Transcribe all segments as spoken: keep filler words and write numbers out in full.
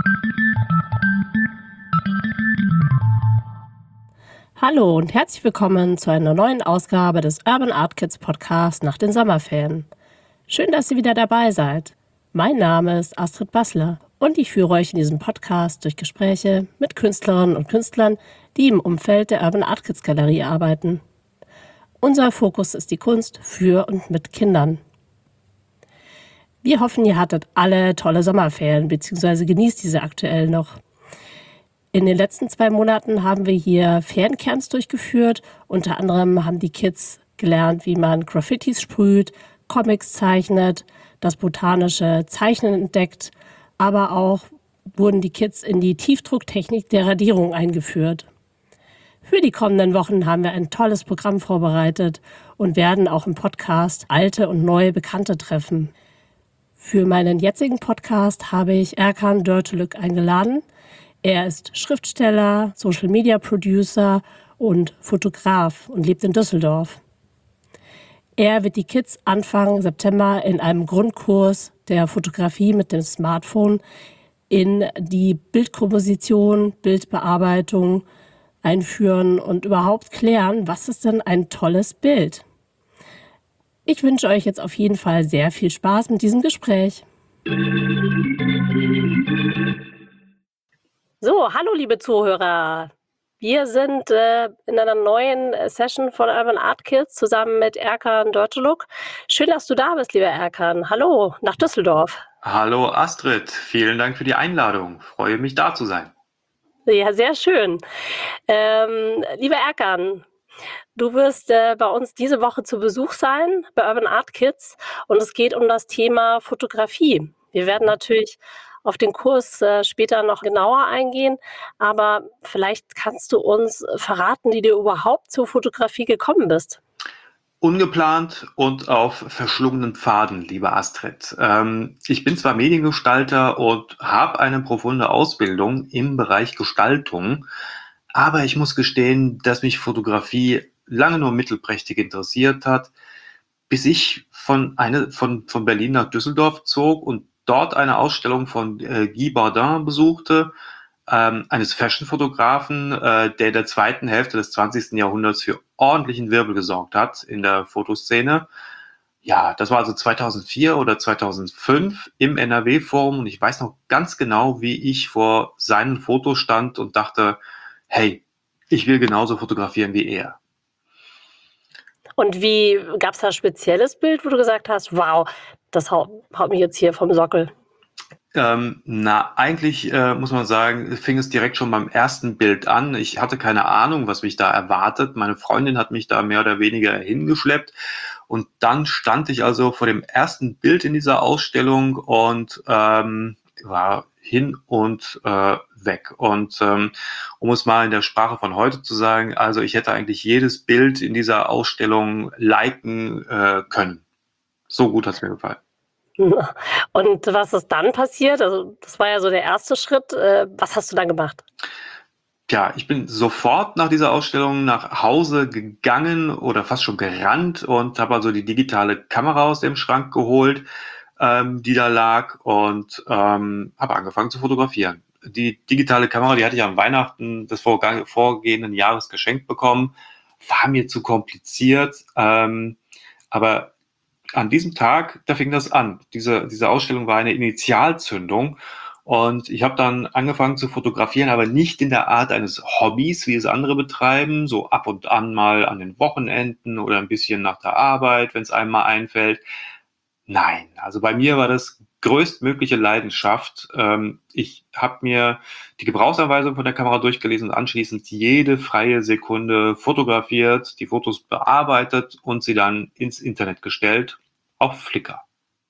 Hallo und herzlich willkommen zu einer neuen Ausgabe des Urban Art Kids Podcast nach den Sommerferien. Schön, dass ihr wieder dabei seid. Mein Name ist Astrid Bassler und ich führe euch in diesem Podcast durch Gespräche mit Künstlerinnen und Künstlern, die im Umfeld der Urban Art Kids Galerie arbeiten. Unser Fokus ist die Kunst für und mit Kindern. Wir hoffen, ihr hattet alle tolle Sommerferien bzw. genießt diese aktuell noch. In den letzten zwei Monaten haben wir hier Feriencamps durchgeführt. Unter anderem haben die Kids gelernt, wie man Graffitis sprüht, Comics zeichnet, das botanische Zeichnen entdeckt, aber auch wurden die Kids in die Tiefdrucktechnik der Radierung eingeführt. Für die kommenden Wochen haben wir ein tolles Programm vorbereitet und werden auch im Podcast alte und neue Bekannte treffen. Für meinen jetzigen Podcast habe ich Erkan Dörtelük eingeladen. Er ist Schriftsteller, Social Media Producer und Fotograf und lebt in Düsseldorf. Er wird die Kids Anfang September in einem Grundkurs der Fotografie mit dem Smartphone in die Bildkomposition, Bildbearbeitung einführen und überhaupt klären, was ist denn ein tolles Bild? Ich wünsche euch jetzt auf jeden Fall sehr viel Spaß mit diesem Gespräch. So, hallo liebe Zuhörer. Wir sind äh, in einer neuen Session von Urban Art Kids zusammen mit Erkan Dörtelük. Schön, dass du da bist, lieber Erkan. Hallo, nach Düsseldorf. Hallo Astrid, vielen Dank für die Einladung. Freue mich, da zu sein. Ja, sehr schön. Ähm, lieber Erkan, du wirst äh, bei uns diese Woche zu Besuch sein bei Urban Art Kids und es geht um das Thema Fotografie. Wir werden natürlich auf den Kurs äh, später noch genauer eingehen, aber vielleicht kannst du uns verraten, wie du überhaupt zur Fotografie gekommen bist. Ungeplant und auf verschlungenen Pfaden, liebe Astrid. Ähm, ich bin zwar Mediengestalter und habe eine profunde Ausbildung im Bereich Gestaltung, aber ich muss gestehen, dass mich Fotografie lange nur mittelprächtig interessiert hat, bis ich von, eine, von, von Berlin nach Düsseldorf zog und dort eine Ausstellung von äh, Guy Bourdin besuchte, ähm, eines Fashion-Fotografen, äh, der in der zweiten Hälfte des zwanzigsten Jahrhunderts für ordentlichen Wirbel gesorgt hat in der Fotoszene. Ja, das war also zweitausendvier oder zweitausendfünf im N R W-Forum und ich weiß noch ganz genau, wie ich vor seinen Fotos stand und dachte, hey, ich will genauso fotografieren wie er. Und wie gab es da ein spezielles Bild, wo du gesagt hast, wow, das haut, haut mich jetzt hier vom Sockel? Ähm, na, eigentlich äh, muss man sagen, fing es direkt schon beim ersten Bild an. Ich hatte keine Ahnung, was mich da erwartet. Meine Freundin hat mich da mehr oder weniger hingeschleppt. Und dann stand ich also vor dem ersten Bild in dieser Ausstellung und ähm, war hin und äh, weg. Und ähm, um es mal in der Sprache von heute zu sagen, also ich hätte eigentlich jedes Bild in dieser Ausstellung liken äh, können. So gut hat es mir gefallen. Und was ist dann passiert? Also das war ja so der erste Schritt. Äh, was hast du dann gemacht? Tja, ich bin sofort nach dieser Ausstellung nach Hause gegangen oder fast schon gerannt und habe also die digitale Kamera aus dem Schrank geholt, ähm, die da lag und ähm, habe angefangen zu fotografieren. Die digitale Kamera, die hatte ich am Weihnachten des vorgang- vorgehenden Jahres geschenkt bekommen, war mir zu kompliziert, ähm, aber an diesem Tag, da fing das an. Diese, diese Ausstellung war eine Initialzündung und ich habe dann angefangen zu fotografieren, aber nicht in der Art eines Hobbys, wie es andere betreiben, so ab und an mal an den Wochenenden oder ein bisschen nach der Arbeit, wenn es einem mal einfällt. Nein, also bei mir war das größtmögliche Leidenschaft. Ähm, ich habe mir die Gebrauchsanweisung von der Kamera durchgelesen und anschließend jede freie Sekunde fotografiert, die Fotos bearbeitet und sie dann ins Internet gestellt, auf Flickr.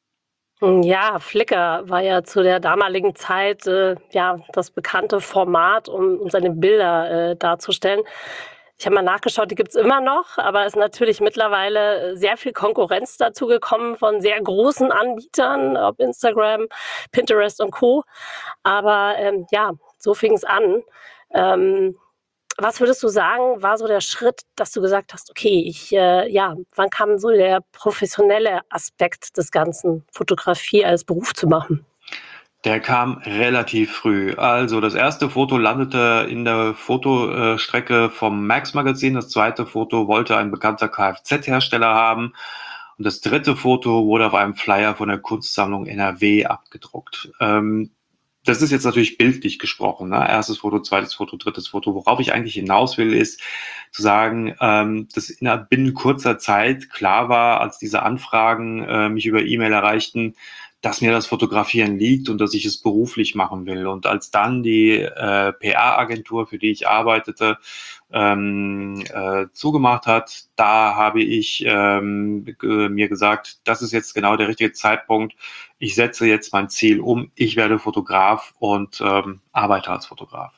Ja, Flickr war ja zu der damaligen Zeit äh, ja das bekannte Format, um, um seine Bilder äh, darzustellen. Ich habe mal nachgeschaut, die gibt's immer noch, aber es ist natürlich mittlerweile äh, sehr viel Konkurrenz dazu gekommen von sehr großen Anbietern, ob Instagram, Pinterest und Co. Aber ähm, ja, so fing es an. Ähm, Was würdest du sagen, war so der Schritt, dass du gesagt hast: „Okay, ich, äh ja, wann kam so der professionelle Aspekt des Ganzen, Fotografie als Beruf zu machen?“ Der kam relativ früh. Also das erste Foto landete in der Fotostrecke vom Max-Magazin. Das zweite Foto wollte ein bekannter Kfz-Hersteller haben. Und das dritte Foto wurde auf einem Flyer von der Kunstsammlung N R W abgedruckt. Ähm, das ist jetzt natürlich bildlich gesprochen, ne? Erstes Foto, zweites Foto, drittes Foto. Worauf ich eigentlich hinaus will, ist zu sagen, ähm, dass innerhalb binnen kurzer Zeit klar war, als diese Anfragen äh, mich über E-Mail erreichten, dass mir das Fotografieren liegt und dass ich es beruflich machen will. Und als dann die äh, P R-Agentur, für die ich arbeitete, ähm, äh, zugemacht hat, da habe ich ähm, ge- mir gesagt, das ist jetzt genau der richtige Zeitpunkt. Ich setze jetzt mein Ziel um. Ich werde Fotograf und ähm, arbeite als Fotograf.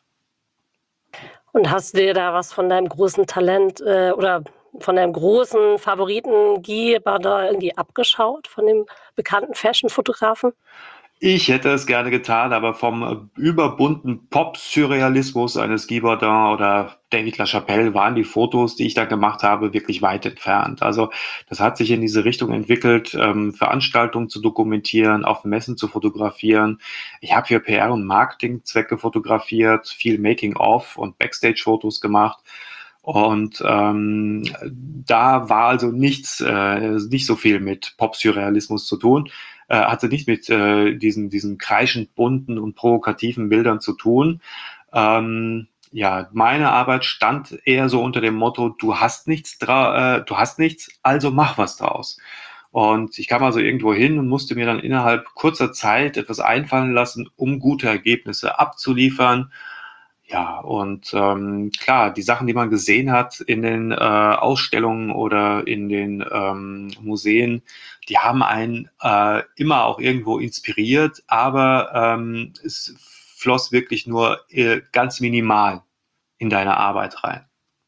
Und hast du dir da was von deinem großen Talent, äh, oder von deinem großen Favoritengeber da irgendwie abgeschaut, von dem bekannten Fashion-Fotografen? Ich hätte es gerne getan, aber vom äh, überbunten Pop-Surrealismus eines Guy Bourdin oder David LaChapelle waren die Fotos, die ich da gemacht habe, wirklich weit entfernt. Also das hat sich in diese Richtung entwickelt, ähm, Veranstaltungen zu dokumentieren, auf Messen zu fotografieren. Ich habe für P R- und Marketingzwecke fotografiert, viel Making-of und Backstage-Fotos gemacht. Und ähm, da war also nichts, äh, nicht so viel mit Pop-Surrealismus zu tun, äh, hatte nicht mit äh, diesen, diesen kreischend bunten und provokativen Bildern zu tun. Ähm, ja, meine Arbeit stand eher so unter dem Motto, du hast nichts, dra äh, du hast nichts, also mach was draus. Und ich kam also irgendwo hin und musste mir dann innerhalb kurzer Zeit etwas einfallen lassen, um gute Ergebnisse abzuliefern. Ja, und ähm, klar, die Sachen, die man gesehen hat in den äh, Ausstellungen oder in den ähm, Museen, die haben einen äh, immer auch irgendwo inspiriert, aber ähm, es floss wirklich nur äh, ganz minimal in deine Arbeit rein.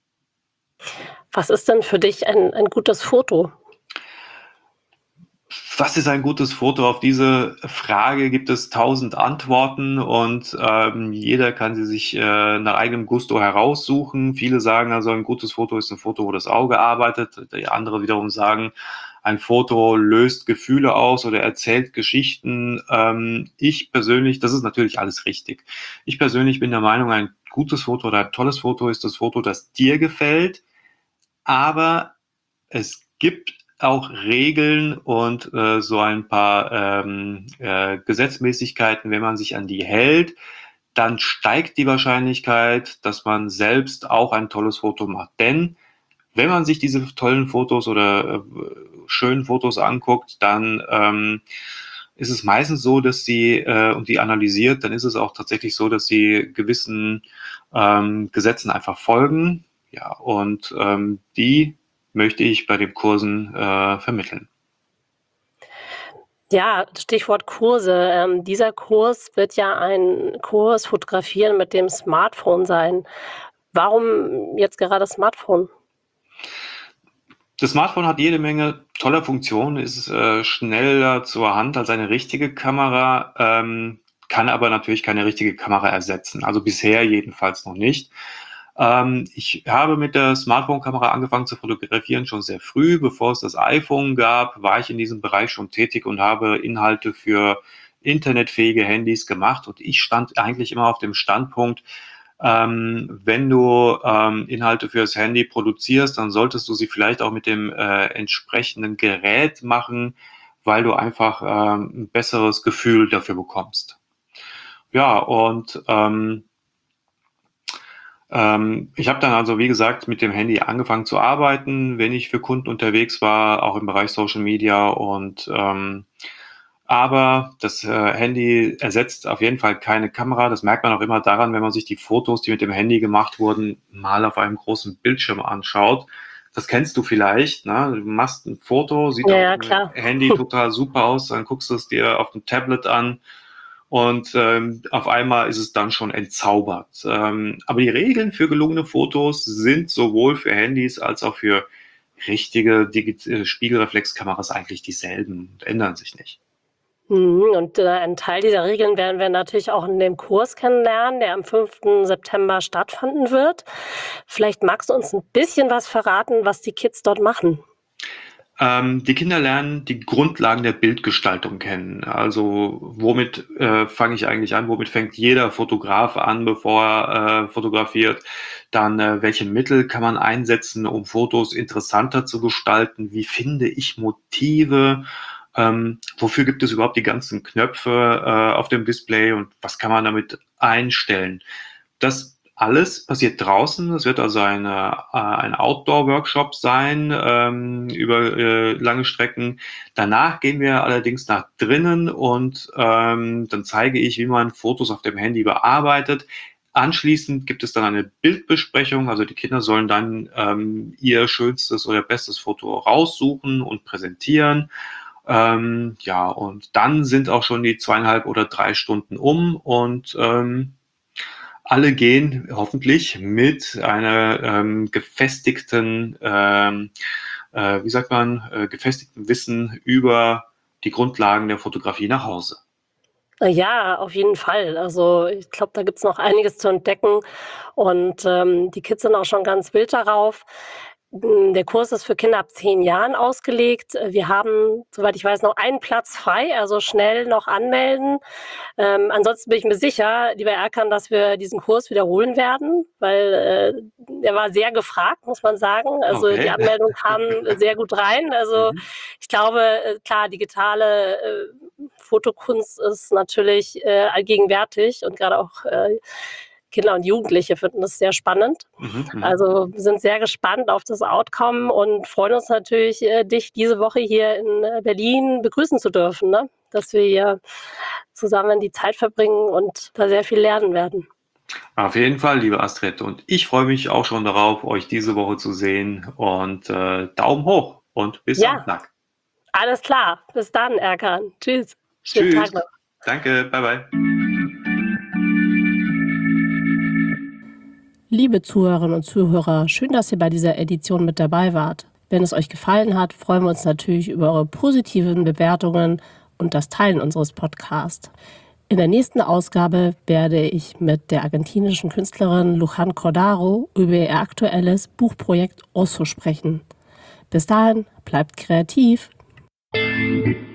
Was ist denn für dich ein ein gutes Foto? Was ist ein gutes Foto? Auf diese Frage gibt es tausend Antworten und ähm, jeder kann sie sich äh, nach eigenem Gusto heraussuchen. Viele sagen also, ein gutes Foto ist ein Foto, wo das Auge arbeitet. Die andere wiederum sagen, ein Foto löst Gefühle aus oder erzählt Geschichten. Ähm, ich persönlich, das ist natürlich alles richtig. Ich persönlich bin der Meinung, ein gutes Foto oder ein tolles Foto ist das Foto, das dir gefällt, aber es gibt auch Regeln und äh, so ein paar ähm, äh, Gesetzmäßigkeiten. Wenn man sich an die hält, dann steigt die Wahrscheinlichkeit, dass man selbst auch ein tolles Foto macht. Denn wenn man sich diese tollen Fotos oder äh, schönen Fotos anguckt, dann ähm, ist es meistens so, dass sie äh, und die analysiert, dann ist es auch tatsächlich so, dass sie gewissen ähm, Gesetzen einfach folgen. Ja, und ähm, die möchte ich bei den Kursen äh, vermitteln. Ja, Stichwort Kurse. Ähm, dieser Kurs wird ja ein Kurs Fotografieren mit dem Smartphone sein. Warum jetzt gerade Smartphone? Das Smartphone hat jede Menge toller Funktionen, ist äh, schneller zur Hand als eine richtige Kamera, ähm, kann aber natürlich keine richtige Kamera ersetzen. Also bisher jedenfalls noch nicht. Ähm, ich habe mit der Smartphone-Kamera angefangen zu fotografieren schon sehr früh. Bevor es das iPhone gab, war ich in diesem Bereich schon tätig und habe Inhalte für internetfähige Handys gemacht. Und ich stand eigentlich immer auf dem Standpunkt, ähm, wenn du ähm, Inhalte fürs Handy produzierst, dann solltest du sie vielleicht auch mit dem äh, entsprechenden Gerät machen, weil du einfach ähm, ein besseres Gefühl dafür bekommst. Ja, und ähm, ähm, ich habe dann also, wie gesagt, mit dem Handy angefangen zu arbeiten, wenn ich für Kunden unterwegs war, auch im Bereich Social Media und ähm, aber das äh, Handy ersetzt auf jeden Fall keine Kamera. Das merkt man auch immer daran, wenn man sich die Fotos, die mit dem Handy gemacht wurden, mal auf einem großen Bildschirm anschaut. Das kennst du vielleicht, ne? Du machst ein Foto, sieht Ja, auf ja, dem klar. Handy total super aus, dann guckst du es dir auf dem Tablet an und ähm, auf einmal ist es dann schon entzaubert. Ähm, aber die Regeln für gelungene Fotos sind sowohl für Handys als auch für richtige Digi- äh, Spiegelreflexkameras eigentlich dieselben und ändern sich nicht. Mhm, und, äh, einen Teil dieser Regeln werden wir natürlich auch in dem Kurs kennenlernen, der am fünften September stattfinden wird. Vielleicht magst du uns ein bisschen was verraten, was die Kids dort machen? Ähm, die Kinder lernen die Grundlagen der Bildgestaltung kennen. Also womit äh, fange ich eigentlich an? Womit fängt jeder Fotograf an, bevor er äh, fotografiert? Dann, äh, welche Mittel kann man einsetzen, um Fotos interessanter zu gestalten? Wie finde ich Motive? Ähm, wofür gibt es überhaupt die ganzen Knöpfe äh, auf dem Display und was kann man damit einstellen? Das alles passiert draußen. Es wird also eine, äh, ein Outdoor-Workshop sein ähm, über äh, lange Strecken. Danach gehen wir allerdings nach drinnen und ähm, dann zeige ich, wie man Fotos auf dem Handy bearbeitet. Anschließend gibt es dann eine Bildbesprechung. Also die Kinder sollen dann ähm, ihr schönstes oder bestes Foto raussuchen und präsentieren. Ähm, ja, und dann sind auch schon die zweieinhalb oder drei Stunden um und ähm, alle gehen hoffentlich mit einer ähm, gefestigten, ähm, äh, wie sagt man, äh, gefestigten Wissen über die Grundlagen der Fotografie nach Hause. Ja, auf jeden Fall. Also ich glaube, da gibt's noch einiges zu entdecken und ähm, die Kids sind auch schon ganz wild darauf. Hm, der Kurs ist für Kinder ab zehn Jahren ausgelegt. Äh, wir haben, soweit ich weiß, noch einen Platz frei, also schnell noch anmelden. Ähm, ansonsten bin ich mir sicher, lieber Erkan, dass wir diesen Kurs wiederholen werden, weil äh, der war sehr gefragt, muss man sagen. Also die Okay. Anmeldungen kamen sehr gut rein. Also Mhm. ich glaube, äh, klar, digitale äh, Fotokunst ist natürlich äh, allgegenwärtig und gerade auch äh, Kinder und Jugendliche finden das sehr spannend. Mhm, mhm. Also wir sind sehr gespannt auf das Outcome und freuen uns natürlich, äh, dich diese Woche hier in äh, Berlin begrüßen zu dürfen, ne? Dass wir hier zusammen die Zeit verbringen und da sehr viel lernen werden. Auf jeden Fall, liebe Astrid. Und ich freue mich auch schon darauf, euch diese Woche zu sehen. Und äh, Daumen hoch und bis Ja, Samstag. alles klar. Bis dann, Erkan. Tschüss. Schönen Tschüss. Tag noch. Danke. Bye bye. Liebe Zuhörerinnen und Zuhörer, schön, dass ihr bei dieser Edition mit dabei wart. Wenn es euch gefallen hat, freuen wir uns natürlich über eure positiven Bewertungen und das Teilen unseres Podcasts. In der nächsten Ausgabe werde ich mit der argentinischen Künstlerin Luján Cordaro über ihr aktuelles Buchprojekt Osso sprechen. Bis dahin, bleibt kreativ.